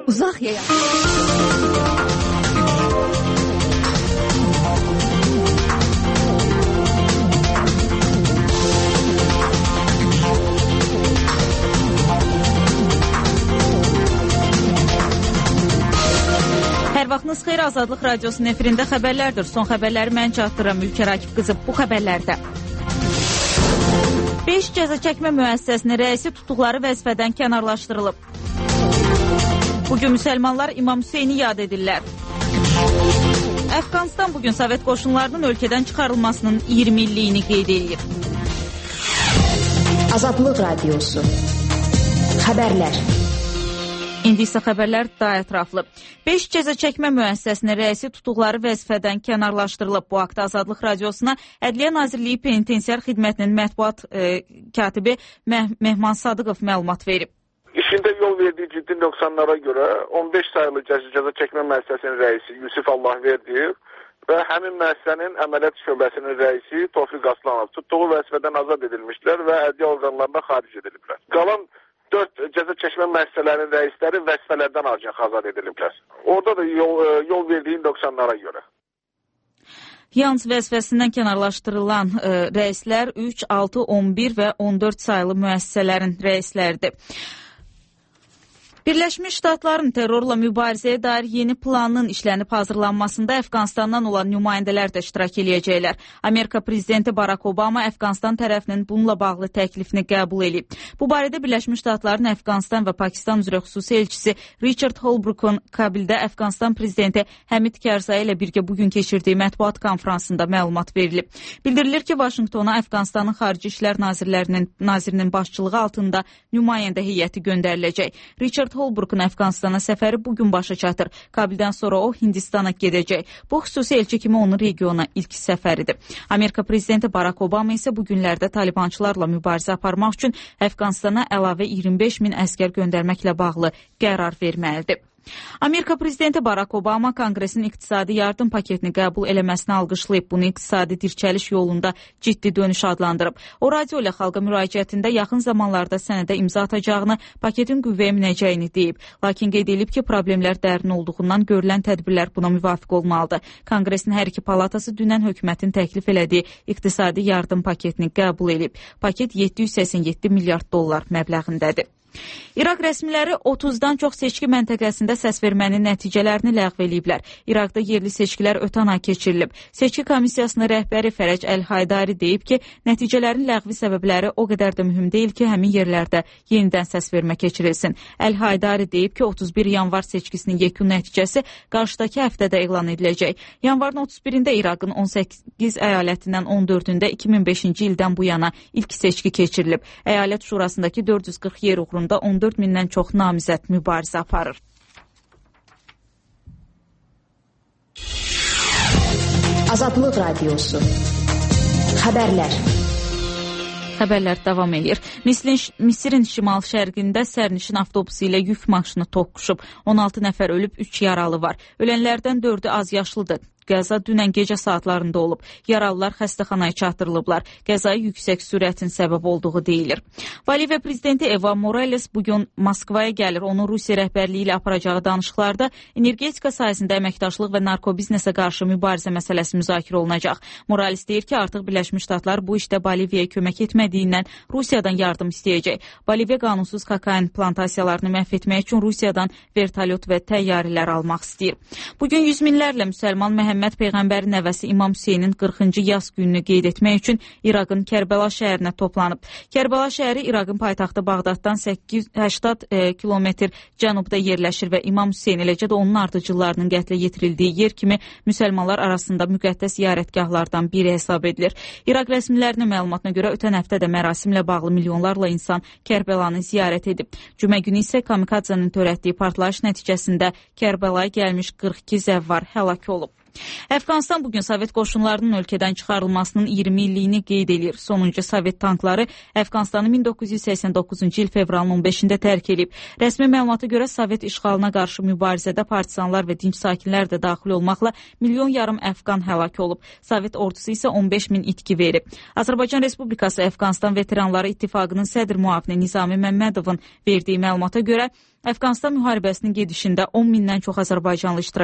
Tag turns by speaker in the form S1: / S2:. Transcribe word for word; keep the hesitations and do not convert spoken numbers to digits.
S1: Uzaq yaya. Hər vaxtınız xeyir, Azadlıq Radiosunun efirində xəbərlərdir. Son xəbərləri mən çatdıram Ülkə Rakib qızı. Bu xəbərlərdə beş cəza çəkmə müəssisəsinin rəisi tutduqları vəzifədən kənarlaşdırılıb. Bugün müsəlmanlar İmam Hüseyni yad edirlər. Əfqanistan bugün Sovet qoşunlarının ölkədən çıxarılmasının iyirmi illiyini qeyd edir.
S2: Azadlıq Radiosu xəbərlər.
S1: İndi isə xəbərlər daha ətraflı. beş cəza çəkmə müəssisəsinin rəisi tutduqları vəzifədən kənarlaşdırılıb. Bu haqda Azadlıq Radiosuna Ədliyyə Nazirliyi Penitensiar Xidmətinin mətbuat e, katibi Məh Mehman Sadıqov məlumat verib.
S3: İşində yol verdiyi ciddi nöqsanlara görə on beş sayılı cəza çəkmə müəssisəsinin rəisi Yusif Allahverdiyev və həmin müəssisənin əməliyyat şöbəsinin rəisi Tofiq Aslanov tutduğu vəzifədən azad edilmişlər və ədliyyə orqanlarına xaric ediliblər. Qalan dörd cəza çəkmə müəssisələrinin rəisləri vəzifələrdən ancaq azad ediliblər. Orada da yol, yol verdiyi nöqsanlara görə.
S1: Yalnız vəzifəsindən kənarlaşdırılan e, rəislər üç, altı, on bir və on dörd sayılı müəssisələrin rəisləridir. Birləşmiş Ştatların terrorla mübarizəyə dair yeni planının işlənib hazırlanmasında Əfqanistandan olan nümayəndələr də iştirak eləyəcəklər. Amerika prezidenti Barack Obama Əfqanistan tərəfinin bununla bağlı təklifini qəbul edib. Bu barədə Birləşmiş Ştatların Əfqanistan və Pakistan üzrə xüsusi elçisi Richard Holbrook'un Kabildə Əfqanistan prezidenti Həmid Karzai ilə birgə bugün keçirdiyi mətbuat konfransında məlumat verilib. Bildirilir ki, Vaşinqtona Əfqanistanın Xarici İşlər Nazirlərinin nazirinin başçılığı altında nümayəndə heyəti göndəriləcək. Richard Holbrook'un Əfqanistana səfəri bugün başa çatır. Kabildən sonra o Hindistana gedəcək. Bu xüsusi elçi kimi onun regiona ilk səfəridir. Amerika prezidenti Barack Obama isə bu günlərdə talibançılarla mübarizə aparmaq üçün Əfqanistana əlavə iyirmi beş min əskər göndərməklə bağlı qərar verməlidir. Amerika prezidenti Barack Obama Konqresin iqtisadi yardım paketini qəbul eləməsini alqışlayıb. Bunu iqtisadi dirçəliş yolunda ciddi dönüş adlandırıb. O radio ilə xalqa müraciətində yaxın zamanlarda sənədə imza atacağını, paketin qüvvəyə minəcəyini deyib. Lakin qeyd edib ki, problemlər dərin olduğundan görülən tədbirlər buna müvafiq olmalıdır. Konqresin hər iki palatası dünən hökumətin təklif elədiyi iqtisadi yardım paketini qəbul edib. Paket yeddi yüz səksən yeddi milyard dollar məbləğindədir. İraq rəsmiləri otuzdan çox seçki məntəqəsində səsvermənin nəticələrini ləğv eləyiblər. İraqda yerli seçkilər ötən ay keçirilib. Seçki komissiyasının rəhbəri Fərəc Əl-Haydari deyib ki, nəticələrin ləğvi səbəbləri o qədər də mühüm deyil ki, həmin yerlərdə yenidən səsvermə keçirilsin. Əl-Haydari deyib ki, otuz bir yanvar seçkisinin yekun nəticəsi qarşıdakı həftədə elan ediləcək. Yanvarın otuz birində İraqın on səkkiz əyalətindən on dördündə iki min beşinci ildən bu yana ilk seçki keçirilib. Əyalət şurasındakı dörd yüz qırx yer uğrunda on dörd mindən çox namizəd mübarizə aparır.
S2: Azadlıq Radiosu xəbərlər.
S1: Xəbərlər davam edir. Misirin şimal-şərqində sərnişin avtobusu ilə yük maşını toqquşub. on altı nəfər ölüb, üç yaralı var. Ölənlərdən dördü az yaşlıdır. Qəza dünən gecə saatlarında olub. Yaralılar xəstəxanaya çatdırılıblar. Qəzaya yüksək sürətin səbəb olduğu deyilir. Boliviya prezidenti Evo Morales bugün Moskvaya gəlir. Onun Rusiya rəhbərliyi ilə aparacağı danışıqlarda energetika sahəsində əməkdaşlıq və narkobiznesə qarşı mübarizə məsələsi müzakirə olunacaq. Morales deyir ki, artıq Birləşmiş Ştatlar bu işdə Boliviyaya kömək etmədiyindən Rusiyadan yardım istəyəcək. Boliviya qanunsuz kokain plantasiyalarını məhv etmək üçün Rusiyadan vertolyot və təyyarələr almaq istəyir. Bugün yüz minlərlə müsəlman məhəmməd Məhəmməd Peyğəmbərin nəvəsi İmam Hüseynin qırxıncı yas gününü qeyd etmək üçün İraqın Kərbəla şəhərinə toplanıb. Kərbəla şəhəri İraqın paytaxtı Bağdaddan səkkiz yüz həştad kilometr cənubda yerləşir və İmam Hüseyn, eləcə də onun ardıcıllarının qətlə yetirildiyi yer kimi müsəlmanlar arasında müqəddəs ziyarətgahlardan biri hesab edilir. İraq rəsmilərinin məlumatına görə ötən həftə də mərasimlə bağlı milyonlarla insan Kərbəlanı ziyarət edib. Cümə günü isə kamikadzanın törətdiyi partlayış nəticəsində Kərbəlaya gəlmiş qırx iki zəvvar həlak olub. Əfqanistan bugün Sovet qoşunlarının ölkədən çıxarılmasının iyirmi illiyini qeyd edir. Sonuncu Sovet tankları Əfqanistanı min doqquz yüz səksən doqquzuncu il fevralın on beşində tərk edib. Rəsmi məlumata görə Sovet işğalına qarşı mübarizədə partisanlar və dinc sakinlər də daxil olmaqla milyon yarım Əfqan həlak olub. Sovet ordusu isə on beş min itki verib. Azərbaycan Respublikası Əfqanistan Veteranları İttifaqının sədr müavini Nizami Məmmədovun verdiyi məlumata görə Əfqanistan müharibəsinin gedişində on mindən çox azərbaycanlı iştirak